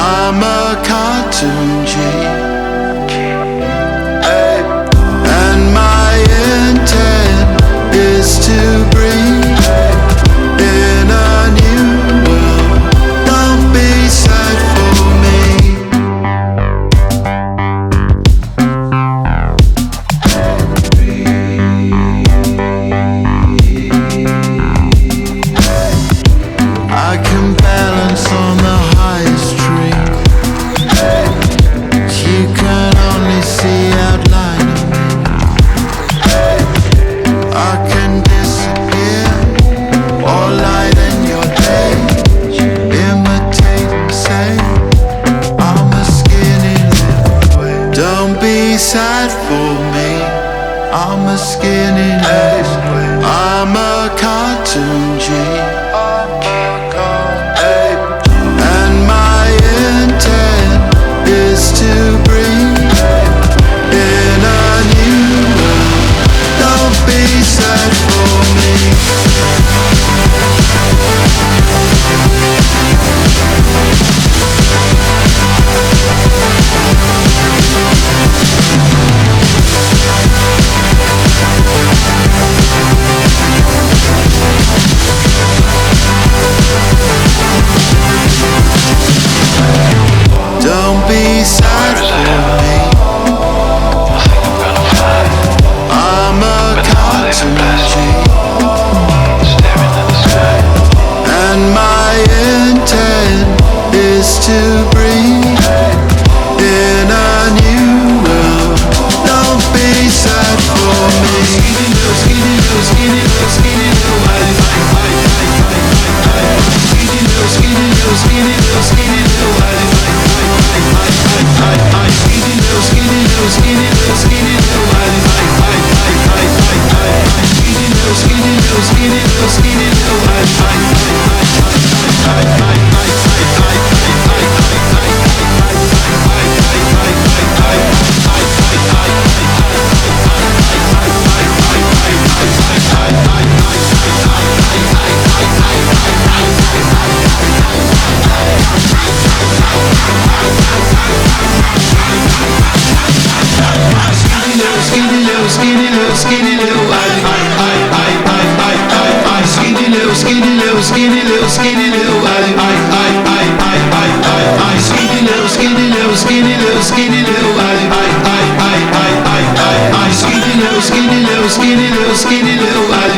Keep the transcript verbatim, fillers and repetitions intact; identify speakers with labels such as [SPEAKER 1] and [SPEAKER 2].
[SPEAKER 1] I'm a cartoon G, hey. And my intent is to breathe in a new world. Don't be sad for me. I can balance on the highest tree. You can only see outline of me. I can disappear or lighten your day, imitate and say I'm a skinny little wave. Don't be sad for me, I'm a skinny little wave. I'm a cartoon G, is to breathe in a new world. Don't be sad for me. Don't be sad for me. I'm a cartoon G, and my intent is to breathe in a new world. Don't be sad for me. Skinny little, skinny little, skinny little, skinny little, I, I, I, I, I, I. Skinny little, skinny little, skinny little, skinny little, I, I, I, I, I, I. Skinny little, skinny little, skinny little, skinny little, I, I, I, I, I, I, I. Skinny little, skinny little, skinny little, skinny little, I, I, I, I, I, I, skinny little, skinny little, skinny little, I, I, I, I, I, I, I, I. Skinny little, skinny little, skinny little, skinny little, I, I, I, I, I, I, I, I. Skinny little, skinny little, skinny little, skinny little, I, I, I, I, I, I, I. Skinny little, skinny little, skinny little, skinny little, I.